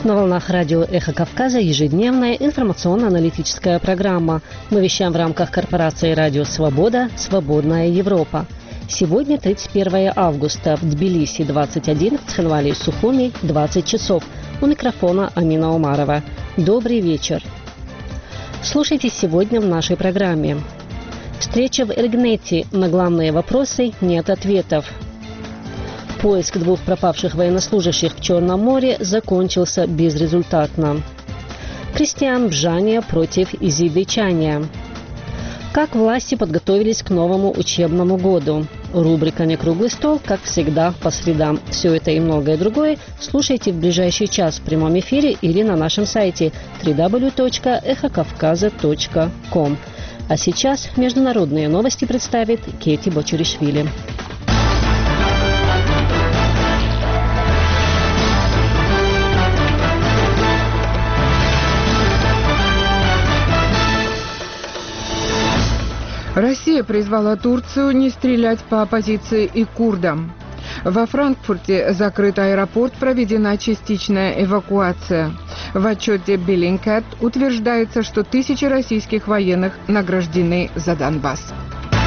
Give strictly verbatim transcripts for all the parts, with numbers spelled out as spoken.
На волнах радио «Эхо Кавказа» ежедневная информационно-аналитическая программа. Мы вещаем в рамках корпорации «Радио Свобода. Свободная Европа». Сегодня тридцать первое августа. В Тбилиси двадцать один, в Цхинвале и Сухуми двадцать часов. У микрофона Амина Умарова. Добрый вечер. Слушайте сегодня в нашей программе. Встреча в Эргнете. На главные вопросы нет ответов. Поиск двух пропавших военнослужащих в Черном море закончился безрезультатно. Кристиан Бжания против изидычания. Как власти подготовились к новому учебному году? Рубрика «Не круглый стол», как всегда, по средам. Все это и многое другое слушайте в ближайший час в прямом эфире или на нашем сайте дабл ю дабл ю дабл ю точка эхо кавказа точка ком. А сейчас международные новости представит Кети Бочеришвили. Россия призвала Турцию не стрелять по оппозиции и курдам. Во Франкфурте закрыт аэропорт, проведена частичная эвакуация. В отчете Bellingcat утверждается, что тысячи российских военных награждены за Донбасс.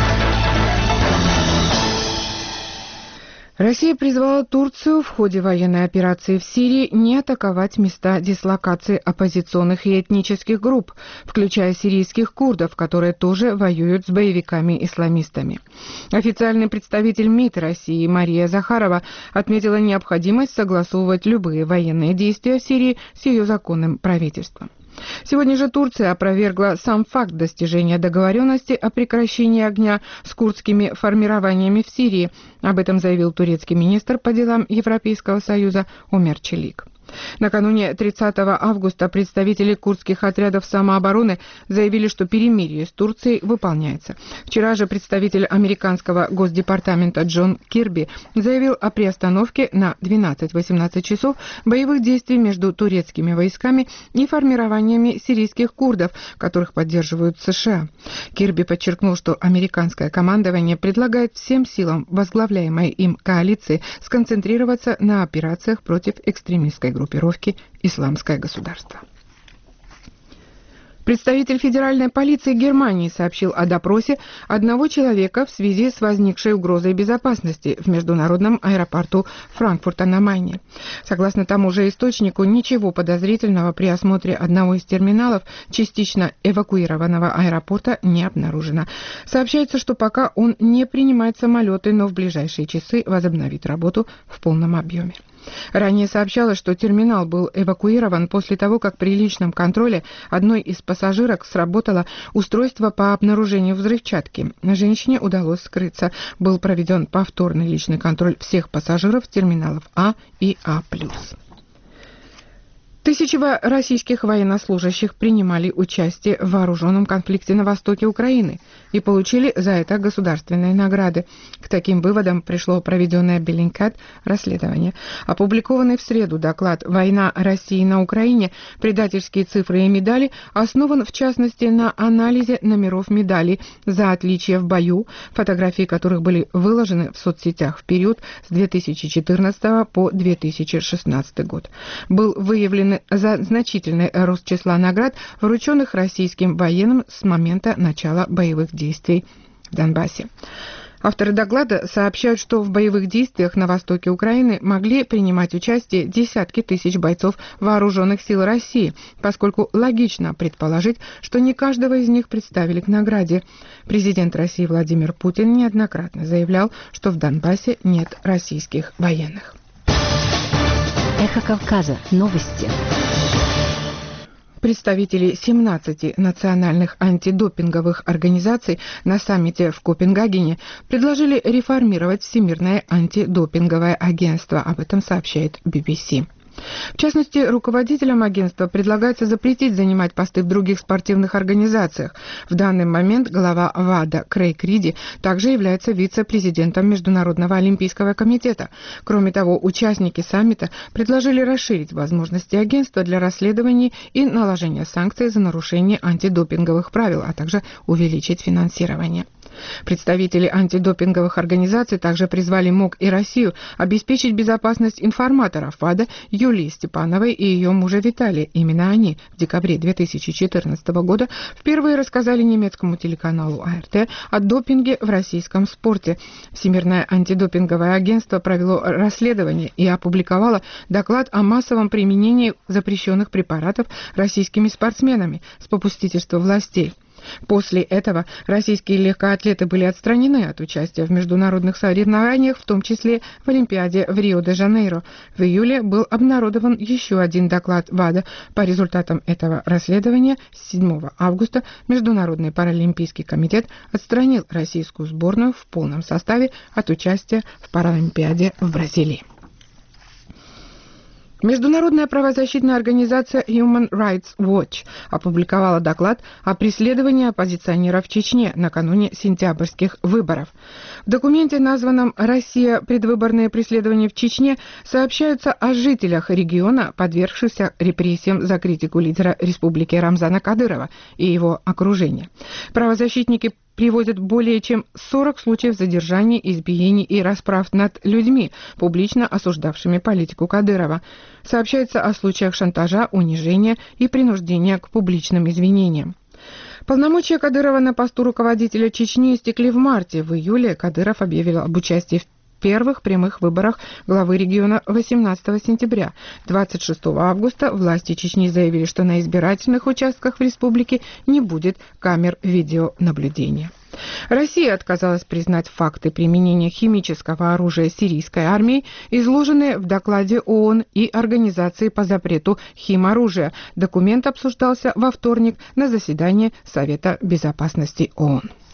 Россия призвала Турцию в ходе военной операции в Сирии не атаковать места дислокации оппозиционных и этнических групп, включая сирийских курдов, которые тоже воюют с боевиками-исламистами. Официальный представитель МИД России Мария Захарова отметила необходимость согласовывать любые военные действия в Сирии с ее законным правительством. Сегодня же Турция опровергла сам факт достижения договоренности о прекращении огня с курдскими формированиями в Сирии. Об этом заявил турецкий министр по делам Европейского Союза Умер Челик. Накануне тридцатого августа представители курдских отрядов самообороны заявили, что перемирие с Турцией выполняется. Вчера же представитель американского госдепартамента Джон Кирби заявил о приостановке на двенадцать-восемнадцать часов боевых действий между турецкими войсками и формированиями сирийских курдов, которых поддерживают США. Кирби подчеркнул, что американское командование предлагает всем силам, возглавляемой им коалиции, сконцентрироваться на операциях против экстремистской группировки «Исламское государство». Представитель федеральной полиции Германии сообщил о допросе одного человека в связи с возникшей угрозой безопасности в международном аэропорту Франкфурта на Майне. Согласно тому же источнику, ничего подозрительного при осмотре одного из терминалов частично эвакуированного аэропорта не обнаружено. Сообщается, что пока он не принимает самолеты, но в ближайшие часы возобновит работу в полном объеме. Ранее сообщалось, что терминал был эвакуирован после того, как при личном контроле одной из пассажирок сработало устройство по обнаружению взрывчатки. Женщине удалось скрыться. Был проведен повторный личный контроль всех пассажиров терминалов А и А+. Тысячи российских военнослужащих принимали участие в вооруженном конфликте на востоке Украины и получили за это государственные награды. К таким выводам пришло проведенное Bellingcat расследование. Опубликованный в среду доклад «Война России на Украине. Предательские цифры и медали» основан в частности на анализе номеров медалей за отличия в бою, фотографии которых были выложены в соцсетях в период с две тысячи четырнадцатого по две тысячи шестнадцатый год. Был выявлен за значительный рост числа наград, врученных российским военным с момента начала боевых действий в Донбассе. Авторы доклада сообщают, что в боевых действиях на востоке Украины могли принимать участие десятки тысяч бойцов вооруженных сил России, поскольку логично предположить, что не каждого из них представили к награде. Президент России Владимир Путин неоднократно заявлял, что в Донбассе нет российских военных. Эхо Кавказа. Новости. Представители семнадцати национальных антидопинговых организаций на саммите в Копенгагене предложили реформировать Всемирное антидопинговое агентство. Об этом сообщает би би си. В частности, руководителям агентства предлагается запретить занимать посты в других спортивных организациях. В данный момент глава ВАДА Крейг Риди также является вице-президентом Международного олимпийского комитета. Кроме того, участники саммита предложили расширить возможности агентства для расследований и наложения санкций за нарушение антидопинговых правил, а также увеличить финансирование. Представители антидопинговых организаций также призвали МОК и Россию обеспечить безопасность информаторов ВАДА Юлии Степановой и ее мужа Виталия. Именно они в декабре две тысячи четырнадцатого года впервые рассказали немецкому телеканалу А Р Т о допинге в российском спорте. Всемирное антидопинговое агентство провело расследование и опубликовало доклад о массовом применении запрещенных препаратов российскими спортсменами с попустительства властей. После этого российские легкоатлеты были отстранены от участия в международных соревнованиях, в том числе в Олимпиаде в Рио-де-Жанейро. В июле был обнародован еще один доклад ВАДА. По результатам этого расследования седьмого августа Международный паралимпийский комитет отстранил российскую сборную в полном составе от участия в Паралимпиаде в Бразилии. Международная правозащитная организация Human Rights Watch опубликовала доклад о преследовании оппозиционеров в Чечне накануне сентябрьских выборов. В документе, названном «Россия. Предвыборные преследования в Чечне», сообщаются о жителях региона, подвергшихся репрессиям за критику лидера республики Рамзана Кадырова и его окружения. Правозащитники приводят более чем сорок случаев задержаний, избиений и расправ над людьми, публично осуждавшими политику Кадырова. Сообщается о случаях шантажа, унижения и принуждения к публичным извинениям. Полномочия Кадырова на посту руководителя Чечни истекли в марте. В июле Кадыров объявил об участии в первых прямых выборах главы региона восемнадцатого сентября. двадцать шестого августа власти Чечни заявили, что на избирательных участках в республике не будет камер видеонаблюдения. Россия отказалась признать факты применения химического оружия сирийской армией, изложенные в докладе ООН и Организации по запрету химоружия. Документ обсуждался во вторник на заседании Совета безопасности ООН.